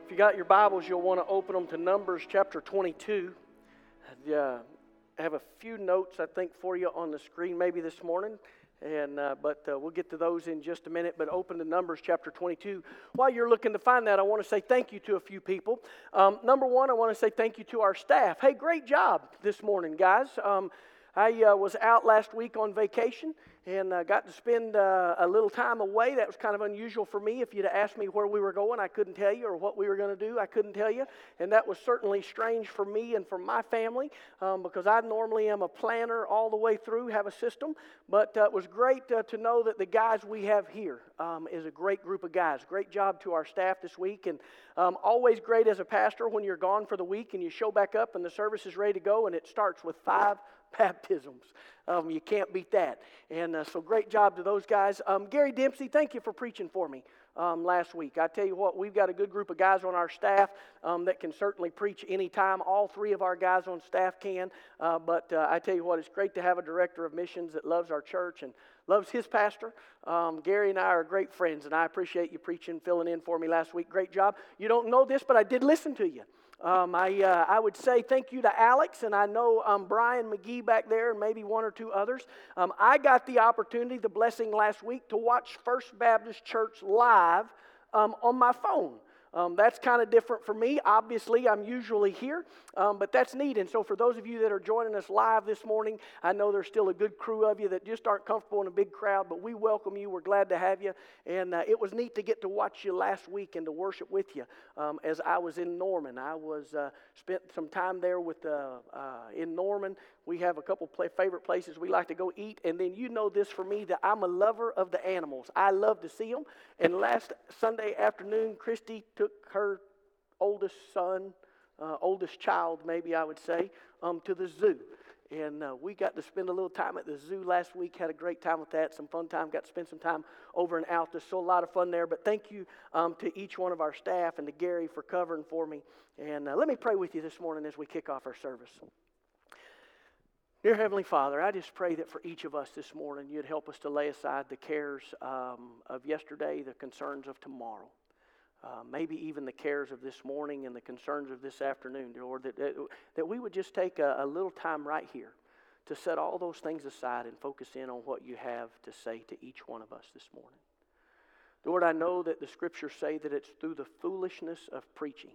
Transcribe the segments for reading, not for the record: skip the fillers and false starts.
If you got your Bibles, you'll want to open them to Numbers chapter 22. I have a few notes, I think, for you on the screen maybe this morning, but we'll get to those in just a minute. But open to Numbers chapter 22. While you're looking to find that, I want to say thank you to a few people. Number one, I want to say thank you to our staff. Hey, great job this morning, guys. I was out last week on vacation and got to spend a little time away. That was kind of unusual for me. If you'd asked me where we were going, I couldn't tell you, or what we were going to do, I couldn't tell you. And that was certainly strange for me and for my family because I normally am a planner all the way through, have a system. But it was great to know that the guys we have here is a great group of guys. Great job to our staff this week. And always great as a pastor when you're gone for the week and you show back up and the service is ready to go and it starts with 5 baptisms. You can't beat that. And so great job to those guys. Gary Dempsey, thank you for preaching for me last week. I tell you what, we've got a good group of guys on our staff that can certainly preach anytime. All 3 of our guys on staff can. But I tell you what, it's great to have a director of missions that loves our church and loves his pastor. Gary and I are great friends, and I appreciate you preaching, filling in for me last week. Great job. You don't know this, but I did listen to you. I would say thank you to Alex, and I know Brian McGee back there and maybe 1 or 2 others. I got the opportunity, the blessing last week, to watch First Baptist Church live on my phone. That's kind of different for me. Obviously, I'm usually here, but that's neat. And so for those of you that are joining us live this morning, I know there's still a good crew of you that just aren't comfortable in a big crowd, but we welcome you. We're glad to have you. And it was neat to get to watch you last week and to worship with you as I was in Norman. I was spent some time there with in Norman. We have a couple favorite places we like to go eat. And then you know this for me, that I'm a lover of the animals. I love to see them. And last Sunday afternoon, Christy took her oldest son, oldest child maybe I would say, to the zoo. And we got to spend a little time at the zoo last week. Had a great time with that, some fun time. Got to spend some time over in Alta. So a lot of fun there. But thank you to each one of our staff and to Gary for covering for me. And let me pray with you this morning as we kick off our service. Dear Heavenly Father, I just pray that for each of us this morning, you'd help us to lay aside the cares of yesterday, the concerns of tomorrow, maybe even the cares of this morning and the concerns of this afternoon, dear Lord, that we would just take a little time right here to set all those things aside and focus in on what you have to say to each one of us this morning. Lord, I know that the Scriptures say that it's through the foolishness of preaching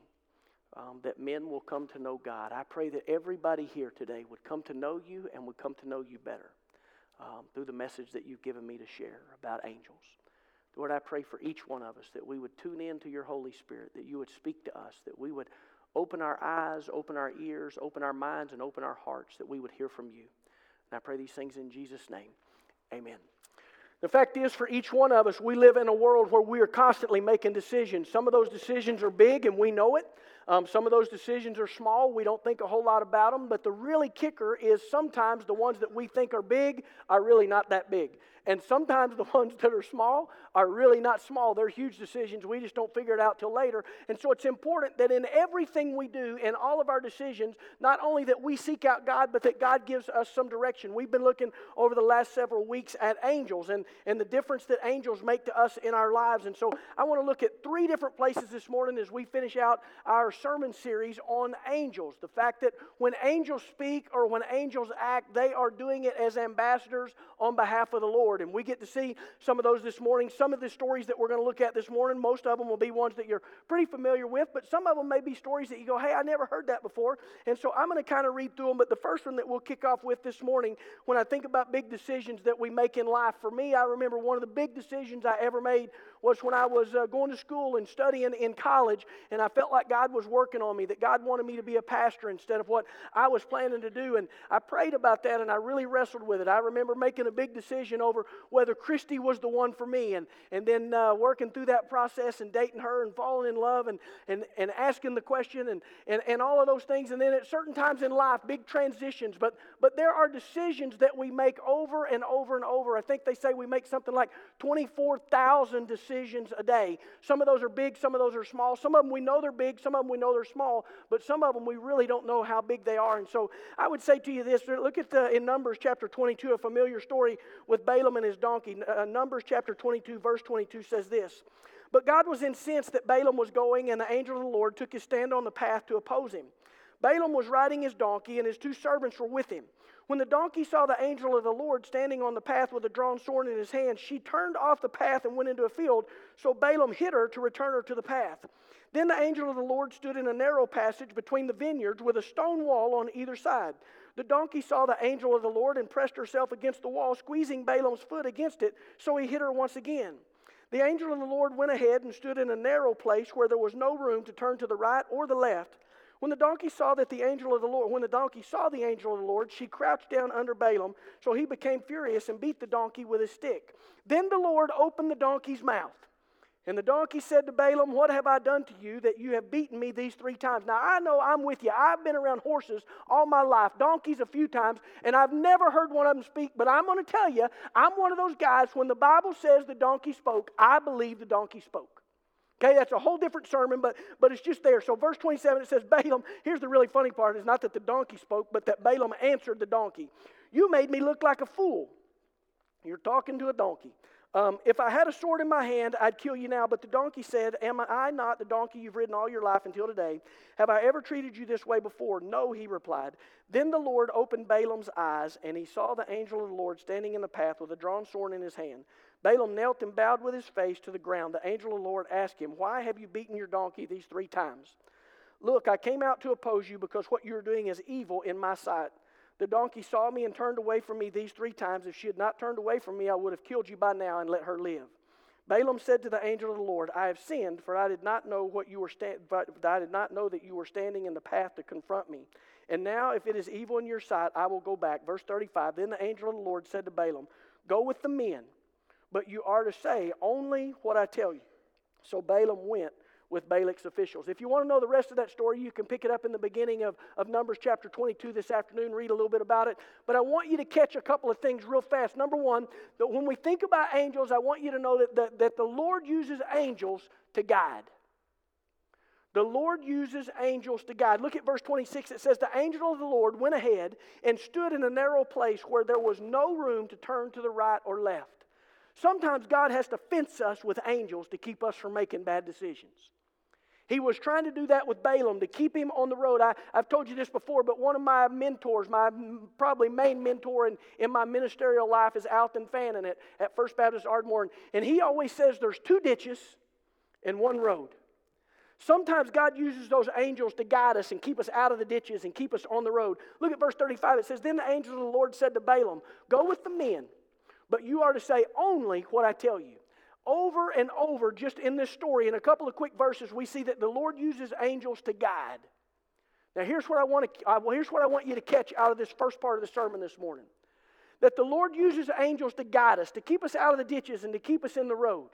that men will come to know God. I pray that everybody here today would come to know you and would come to know you better through the message that you've given me to share about angels. Lord, I pray for each one of us that we would tune in to your Holy Spirit, that you would speak to us, that we would open our eyes, open our ears, open our minds, and open our hearts, that we would hear from you. And I pray these things in Jesus' name. Amen. The fact is, for each one of us, we live in a world where we are constantly making decisions. Some of those decisions are big and we know it. Some of those decisions are small. We don't think a whole lot about them. But the really kicker is sometimes the ones that we think are big are really not that big. And sometimes the ones that are small are really not small. They're huge decisions. We just don't figure it out till later. And so it's important that in everything we do, in all of our decisions, not only that we seek out God, but that God gives us some direction. We've been looking over the last several weeks at angels and the difference that angels make to us in our lives. And so I want to look at 3 different places this morning as we finish out our sermon series on angels. The fact that when angels speak or when angels act, they are doing it as ambassadors on behalf of the Lord. And we get to see some of those this morning. Some of the stories that we're going to look at this morning, most of them will be ones that you're pretty familiar with, but some of them may be stories that you go, hey, I never heard that before. And so I'm going to kind of read through them, but the first one that we'll kick off with this morning, when I think about big decisions that we make in life, for me, I remember one of the big decisions I ever made was when I was going to school and studying in college, and I felt like God was working on me, that God wanted me to be a pastor instead of what I was planning to do. And I prayed about that, and I really wrestled with it. I remember making a big decision over whether Christy was the one for me, and then working through that process and dating her and falling in love and asking the question and all of those things. And then at certain times in life, big transitions. But there are decisions that we make over and over and over. I think they say we make something like 24,000 decisions a day. Some of those are big, some of those are small. Some of them we know they're big, some of them we know they're small, but some of them we really don't know how big they are. And so I would say to you this, look at in Numbers chapter 22, a familiar story with Balaam and his donkey. Numbers chapter 22, verse 22 says this: But God was incensed that Balaam was going, and the angel of the Lord took his stand on the path to oppose him. Balaam was riding his donkey, and his 2 servants were with him. When the donkey saw the angel of the Lord standing on the path with a drawn sword in his hand, she turned off the path and went into a field, so Balaam hit her to return her to the path. Then the angel of the Lord stood in a narrow passage between the vineyards with a stone wall on either side. The donkey saw the angel of the Lord and pressed herself against the wall, squeezing Balaam's foot against it, so he hit her once again. The angel of the Lord went ahead and stood in a narrow place where there was no room to turn to the right or the left. When the donkey saw the angel of the Lord, she crouched down under Balaam, so he became furious and beat the donkey with his stick. Then the Lord opened the donkey's mouth. And the donkey said to Balaam, "What have I done to you that you have beaten me these 3 times?" Now I know I'm with you. I've been around horses all my life, donkeys a few times, and I've never heard one of them speak. But I'm going to tell you, I'm one of those guys, when the Bible says the donkey spoke, I believe the donkey spoke. Okay, that's a whole different sermon, but it's just there. So verse 27, it says, Balaam, here's the really funny part, is not that the donkey spoke, but that Balaam answered the donkey. "You made me look like a fool." You're talking to a donkey. "If I had a sword in my hand, I'd kill you now." But the donkey said, "Am I not the donkey you've ridden all your life until today? Have I ever treated you this way before?" "No," he replied. Then the Lord opened Balaam's eyes, and he saw the angel of the Lord standing in the path with a drawn sword in his hand. Balaam knelt and bowed with his face to the ground. The angel of the Lord asked him, "Why have you beaten your donkey these 3 times?" "Look, I came out to oppose you because what you are doing is evil in my sight. The donkey saw me and turned away from me these 3 times. If she had not turned away from me, I would have killed you by now and let her live." Balaam said to the angel of the Lord, "I have sinned, for I did not know that you were standing in the path to confront me. And now, if it is evil in your sight, I will go back." Verse 35, Then the angel of the Lord said to Balaam, "Go with the men, but you are to say only what I tell you." So Balaam went with Balak's officials. If you want to know the rest of that story, you can pick it up in the beginning of Numbers chapter 22 this afternoon, read a little bit about it. But I want you to catch a couple of things real fast. Number one, that when we think about angels, I want you to know that the Lord uses angels to guide. The Lord uses angels to guide. Look at verse 26. It says, "The angel of the Lord went ahead and stood in a narrow place where there was no room to turn to the right or left." Sometimes God has to fence us with angels to keep us from making bad decisions. He was trying to do that with Balaam, to keep him on the road. I've told you this before, but one of my mentors, my probably main mentor in my ministerial life, is Alton Fannin at First Baptist Ardmore. And he always says there's 2 ditches and 1 road. Sometimes God uses those angels to guide us and keep us out of the ditches and keep us on the road. Look at verse 35. It says, "Then the angel of the Lord said to Balaam, 'Go with the men, but you are to say only what I tell you.'" Over and over, just in this story, in a couple of quick verses, we see that the Lord uses angels to guide. Now, here's what I want you to catch out of this first part of the sermon this morning. That the Lord uses angels to guide us, to keep us out of the ditches and to keep us in the road.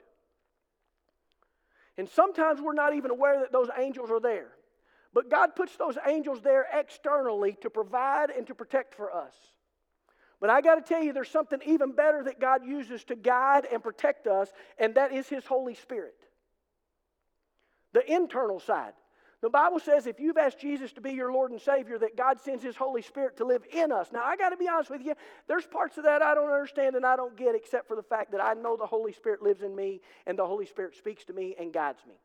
And sometimes we're not even aware that those angels are there. But God puts those angels there externally to provide and to protect for us. But I got to tell you, there's something even better that God uses to guide and protect us, and that is His Holy Spirit. The internal side. The Bible says if you've asked Jesus to be your Lord and Savior, that God sends His Holy Spirit to live in us. Now, I got to be honest with you, there's parts of that I don't understand and I don't get, except for the fact that I know the Holy Spirit lives in me and the Holy Spirit speaks to me and guides me.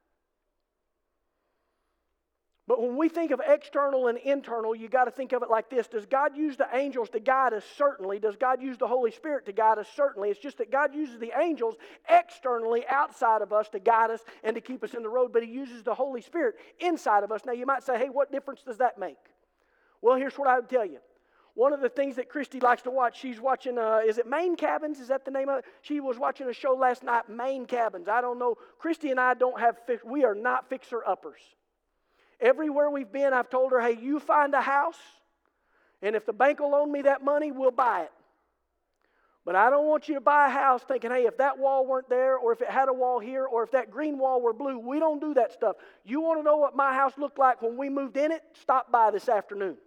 But when we think of external and internal, you got to think of it like this. Does God use the angels to guide us? Certainly. Does God use the Holy Spirit to guide us? Certainly. It's just that God uses the angels externally outside of us to guide us and to keep us in the road, but He uses the Holy Spirit inside of us. Now you might say, "Hey, what difference does that make?" Well, here's what I would tell you. One of the things that Christy likes to watch, she's watching, is it Maine Cabins? Is that the name of it? She was watching a show last night, Maine Cabins. I don't know. Christy and I we are not fixer-uppers. Everywhere we've been, I've told her, "Hey, you find a house, and if the bank will loan me that money, we'll buy it. But I don't want you to buy a house thinking, hey, if that wall weren't there, or if it had a wall here, or if that green wall were blue." We don't do that stuff. You want to know what my house looked like when we moved in it? Stop by this afternoon.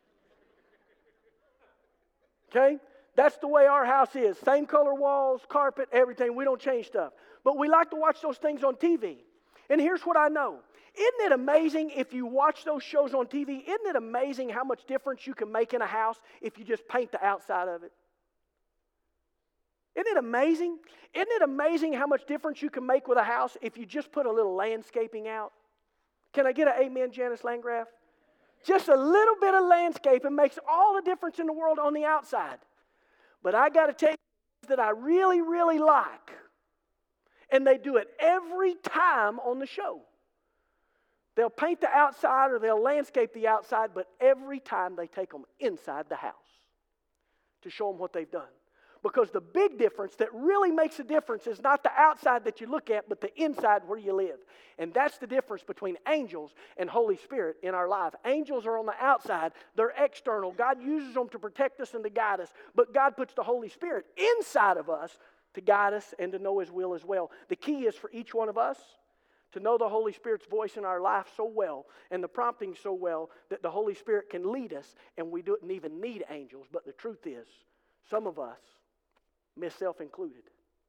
Okay? That's the way our house is. Same color walls, carpet, everything. We don't change stuff. But we like to watch those things on TV. And here's what I know. Isn't it amazing if you watch those shows on TV? Isn't it amazing how much difference you can make in a house if you just paint the outside of it? Isn't it amazing? Isn't it amazing how much difference you can make with a house if you just put a little landscaping out? Can I get an amen, Janice Landgraf? Just a little bit of landscaping makes all the difference in the world on the outside. But I got to tell you that I really, really like, and they do it every time on the show. They'll paint the outside or they'll landscape the outside, but every time they take them inside the house to show them what they've done. Because the big difference that really makes a difference is not the outside that you look at, but the inside where you live. And that's the difference between angels and Holy Spirit in our life. Angels are on the outside. They're external. God uses them to protect us and to guide us. But God puts the Holy Spirit inside of us to guide us and to know His will as well. The key is for each one of us to know the Holy Spirit's voice in our life so well and the prompting so well that the Holy Spirit can lead us and we don't even need angels. But the truth is, some of us, myself included,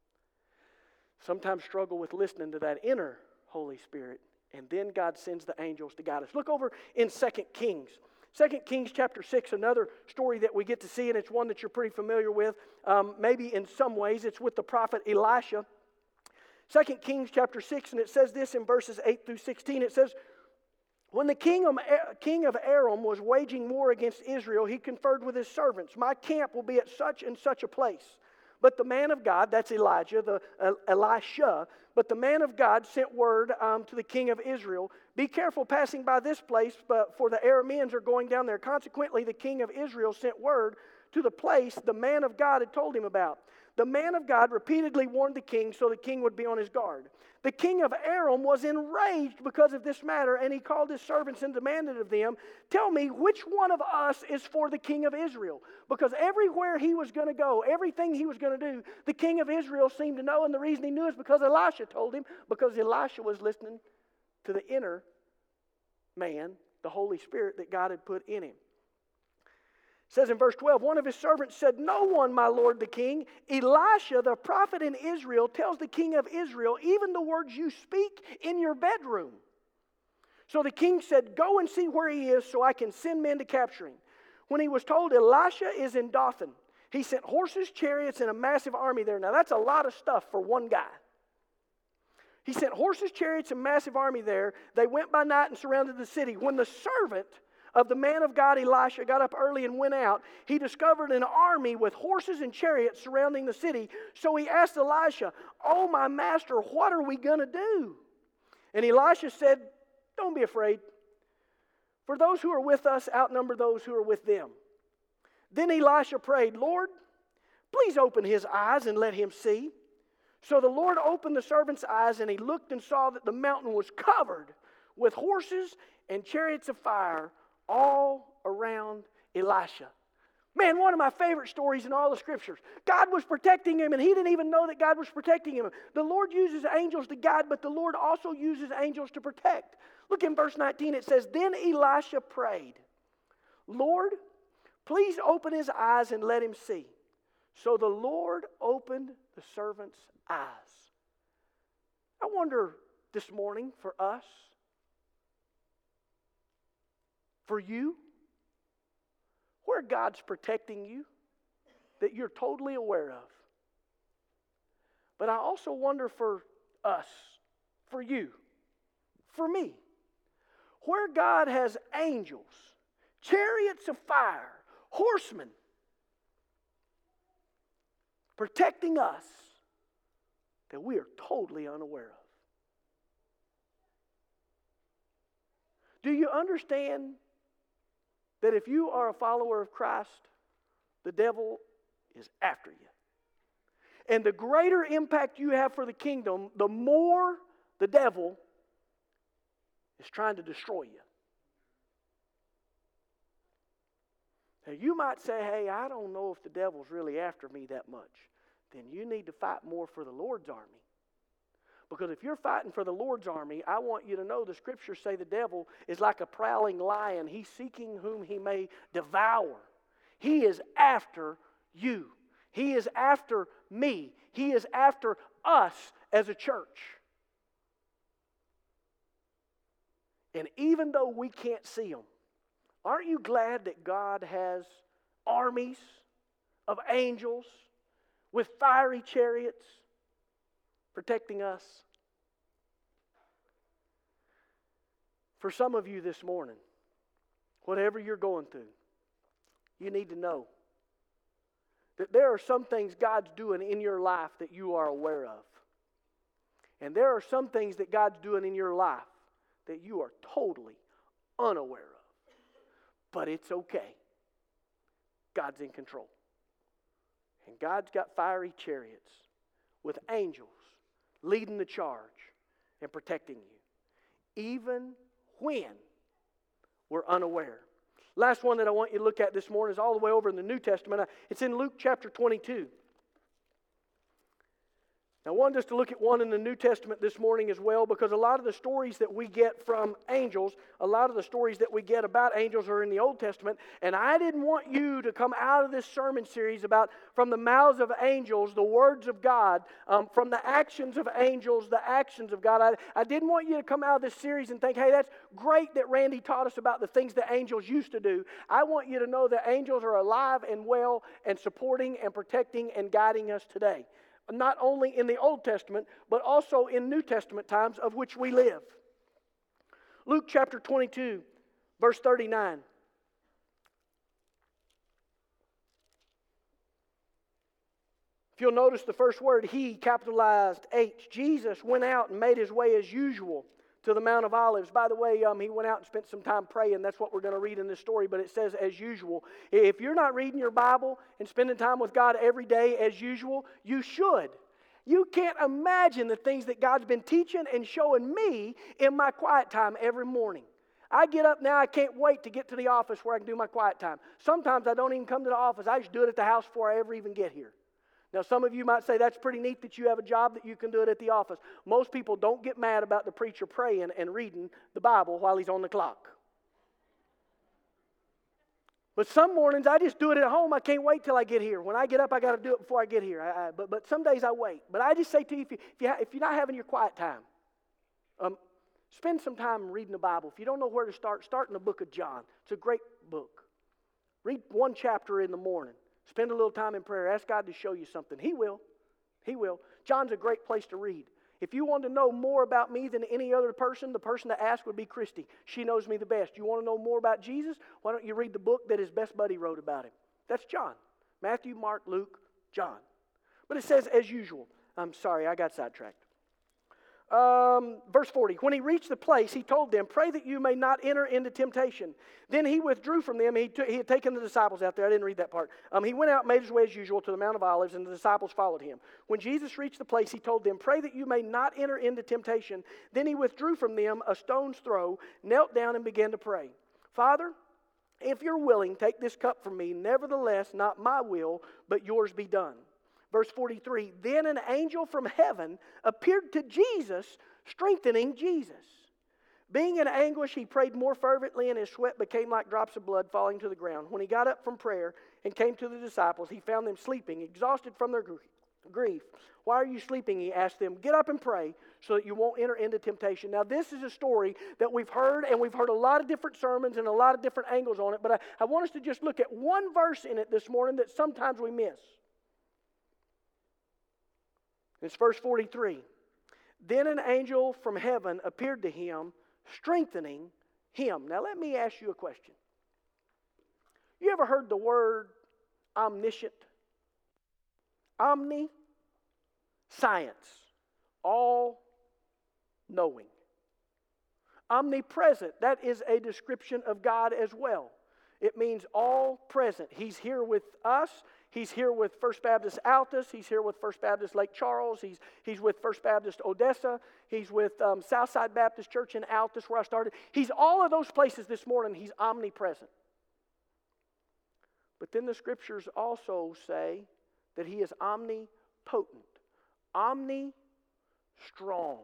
sometimes struggle with listening to that inner Holy Spirit, and then God sends the angels to guide us. Look over in 2 Kings. 2 Kings chapter 6, another story that we get to see, and it's one that you're pretty familiar with. Maybe in some ways it's with the prophet Elisha. 2 Kings chapter 6, and it says this in verses 8 through 16. It says, when the king of Aram was waging war against Israel, he conferred with his servants, my camp will be at such and such a place. But the man of God, that's Elisha, but the man of God sent word to the king of Israel, be careful passing by this place, for the Arameans are going down there. Consequently, the king of Israel sent word to the place the man of God had told him about. The man of God repeatedly warned the king so the king would be on his guard. The king of Aram was enraged because of this matter, and he called his servants and demanded of them, tell me which one of us is for the king of Israel. Because everywhere he was going to go, everything he was going to do, the king of Israel seemed to know, and the reason he knew is because Elisha told him, because Elisha was listening to the inner man, the Holy Spirit that God had put in him. It says in verse 12, one of his servants said, no one, my lord the king. Elisha, the prophet in Israel, tells the king of Israel, even the words you speak in your bedroom. So the king said, go and see where he is so I can send men to capture him. When he was told Elisha is in Dothan, he sent horses, chariots, and a massive army there. Now that's a lot of stuff for one guy. He sent horses, chariots, and massive army there. They went by night and surrounded the city. When the servant of the man of God, Elisha, got up early and went out, he discovered an army with horses and chariots surrounding the city. So he asked Elisha, oh, my master, what are we going to do? And Elisha said, don't be afraid. For those who are with us outnumber those who are with them. Then Elisha prayed, Lord, please open his eyes and let him see. So the Lord opened the servant's eyes, and he looked and saw that the mountain was covered with horses and chariots of fire all around Elisha. Man, one of my favorite stories in all the scriptures. God was protecting him, and he didn't even know that God was protecting him. The Lord uses angels to guide, but the Lord also uses angels to protect. Look in verse 19. It says, then Elisha prayed, Lord, please open his eyes and let him see. So the Lord opened the servant's eyes. I wonder this morning for us, for you, where God's protecting you that you're totally aware of. But I also wonder for us, for you, for me, where God has angels, chariots of fire, horsemen, protecting us that we are totally unaware of. Do you understand that if you are a follower of Christ, the devil is after you? And the greater impact you have for the kingdom, the more the devil is trying to destroy you. Now you might say, hey, I don't know if the devil's really after me that much. Then you need to fight more for the Lord's army. Because if you're fighting for the Lord's army, I want you to know the scriptures say the devil is like a prowling lion. He's seeking whom he may devour. He is after you. He is after me. He is after us as a church. And even though we can't see him, aren't you glad that God has armies of angels with fiery chariots protecting us. For some of you this morning, whatever you're going through, you need to know that there are some things God's doing in your life that you are aware of. And there are some things that God's doing in your life that you are totally unaware of. But it's okay. God's in control. And God's got fiery chariots with angels leading the charge and protecting you, even when we're unaware. Last one that I want you to look at this morning is all the way over in the New Testament. It's in Luke chapter 22. I wanted us to look at one in the New Testament this morning as well, because a lot of the stories that we get from angels, a lot of the stories that we get about angels are in the Old Testament, and I didn't want you to come out of this sermon series about from the mouths of angels, the words of God, from the actions of angels, the actions of God. I didn't want you to come out of this series and think, hey, that's great that Randy taught us about the things that angels used to do. I want you to know that angels are alive and well and supporting and protecting and guiding us today. Not only in the Old Testament, but also in New Testament times of which we live. Luke chapter 22, verse 39. If you'll notice the first word, he, capitalized H. Jesus went out and made his way as usual to the Mount of Olives. By the way, he went out and spent some time praying. That's what we're going to read in this story, but it says as usual. If you're not reading your Bible and spending time with God every day as usual, you should. You can't imagine the things that God's been teaching and showing me in my quiet time every morning. I get up now, I can't wait to get to the office where I can do my quiet time. Sometimes I don't even come to the office. I just do it at the house before I ever even get here. Now, some of you might say that's pretty neat that you have a job that you can do it at the office. Most people don't get mad about the preacher praying and reading the Bible while he's on the clock. But some mornings I just do it at home. I can't wait till I get here. When I get up, I got to do it before I get here. But some days I wait. But I just say to you, if you're not having your quiet time, spend some time reading the Bible. If you don't know where to start in the book of John. It's a great book. Read one chapter in the morning. Spend a little time in prayer. Ask God to show you something. He will. He will. John's a great place to read. If you want to know more about me than any other person, the person to ask would be Christy. She knows me the best. You want to know more about Jesus? Why don't you read the book that his best buddy wrote about him? That's John. Matthew, Mark, Luke, John. But it says as usual. I'm sorry, I got sidetracked. Verse 40, when he reached the place, he told them, pray that you may not enter into temptation. Then he withdrew from them. He had taken the disciples out there. I didn't read that part. He went out and made his way as usual to the Mount of Olives, and the disciples followed him. When Jesus reached the place, he told them, pray that you may not enter into temptation. Then he withdrew from them a stone's throw, knelt down and began to pray. Father, if you're willing, take this cup from me. Nevertheless, not my will, but yours be done. Verse 43, then an angel from heaven appeared to Jesus, strengthening Jesus. Being in anguish, he prayed more fervently, and his sweat became like drops of blood falling to the ground. When he got up from prayer and came to the disciples, he found them sleeping, exhausted from their grief. Why are you sleeping? He asked them. Get up and pray so that you won't enter into temptation. Now, this is a story that we've heard, and we've heard a lot of different sermons and a lot of different angles on it, but I want us to just look at one verse in it this morning that sometimes we miss. It's verse 43. Then an angel from heaven appeared to him, strengthening him. Now let me ask you a question. You ever heard the word omniscient? Omni, science, all knowing. Omnipresent, that is a description of God as well. It means all present. He's here with us. He's here with First Baptist Altus. He's here with First Baptist Lake Charles. He's with First Baptist Odessa. He's with Southside Baptist Church in Altus where I started. He's all of those places this morning. He's omnipresent. But then the scriptures also say that he is omnipotent, omni-strong.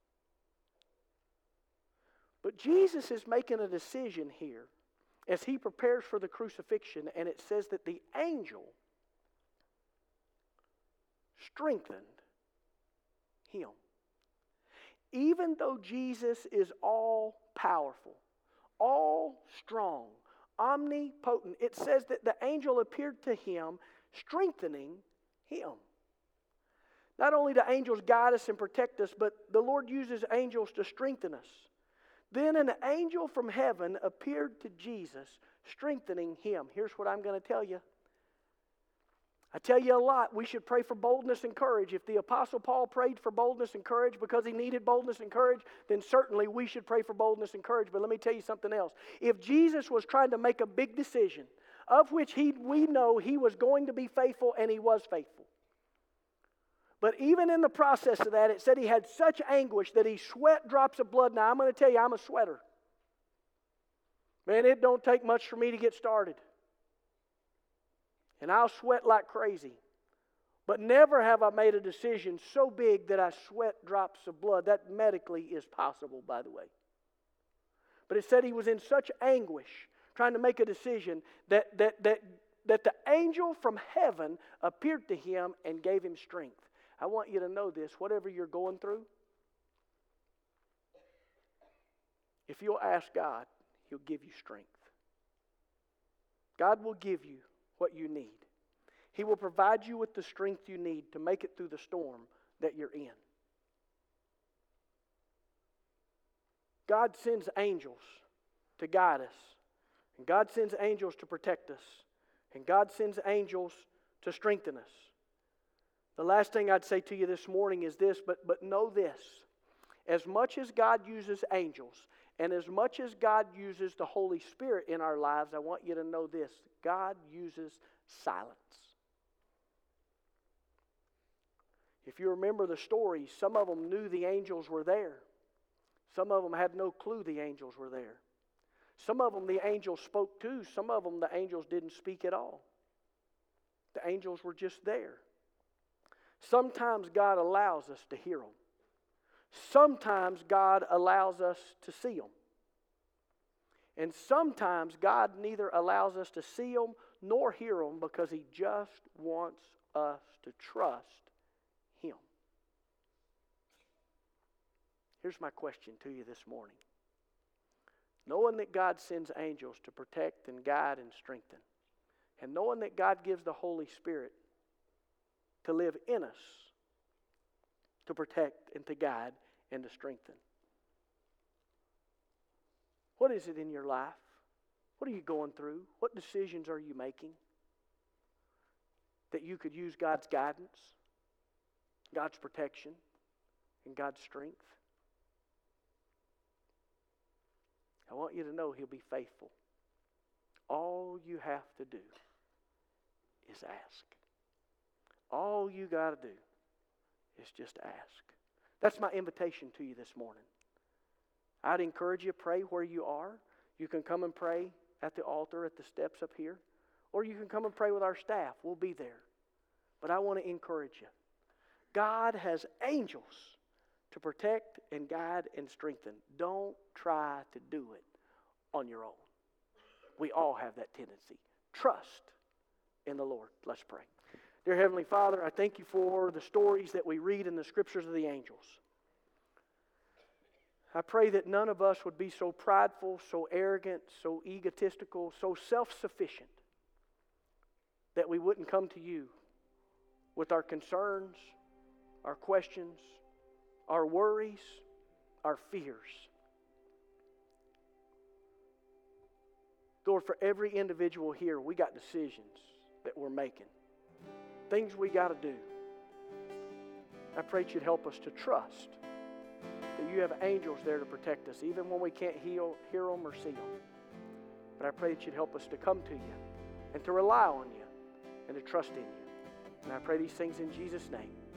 But Jesus is making a decision here as he prepares for the crucifixion, and it says that the angel strengthened him. Even though Jesus is all powerful, all strong, omnipotent, it says that the angel appeared to him, strengthening him. Not only do angels guide us and protect us, but the Lord uses angels to strengthen us. Then an angel from heaven appeared to Jesus, strengthening him. Here's what I'm going to tell you. I tell you a lot, we should pray for boldness and courage. If the Apostle Paul prayed for boldness and courage because he needed boldness and courage, then certainly we should pray for boldness and courage. But let me tell you something else. If Jesus was trying to make a big decision, of which we know he was going to be faithful, and he was faithful. But even in the process of that, it said he had such anguish that he sweat drops of blood. Now, I'm going to tell you, I'm a sweater. Man, it don't take much for me to get started. And I'll sweat like crazy. But never have I made a decision so big that I sweat drops of blood. That medically is possible, by the way. But it said he was in such anguish trying to make a decision that the angel from heaven appeared to him and gave him strength. I want you to know this. Whatever you're going through, if you'll ask God, He'll give you strength. God will give you what you need. He will provide you with the strength you need to make it through the storm that you're in. God sends angels to guide us. And God sends angels to protect us. And God sends angels to strengthen us. The last thing I'd say to you this morning is this, but know this. As much as God uses angels, and as much as God uses the Holy Spirit in our lives, I want you to know this. God uses silence. If you remember the story, some of them knew the angels were there. Some of them had no clue the angels were there. Some of them the angels spoke to. Some of them the angels didn't speak at all. The angels were just there. Sometimes God allows us to hear them. Sometimes God allows us to see them. And sometimes God neither allows us to see them nor hear them because He just wants us to trust Him. Here's my question to you this morning. Knowing that God sends angels to protect and guide and strengthen, and knowing that God gives the Holy Spirit to live in us, to protect and to guide and to strengthen. What is it in your life? What are you going through? What decisions are you making that you could use God's guidance, God's protection, and God's strength? I want you to know He'll be faithful. All you have to do is ask. All you got to do is just ask. That's my invitation to you this morning. I'd encourage you to pray where you are. You can come and pray at the altar at the steps up here, or you can come and pray with our staff. We'll be there. But I want to encourage you. God has angels to protect and guide and strengthen. Don't try to do it on your own. We all have that tendency. Trust in the Lord. Let's pray. Dear Heavenly Father, I thank you for the stories that we read in the scriptures of the angels. I pray that none of us would be so prideful, so arrogant, so egotistical, so self-sufficient that we wouldn't come to you with our concerns, our questions, our worries, our fears. Lord, for every individual here, we got decisions that we're making. Things we got to do. I pray that you'd help us to trust that you have angels there to protect us, even when we can't hear them or see them. But I pray that you'd help us to come to you and to rely on you and to trust in you. And I pray these things in Jesus' name.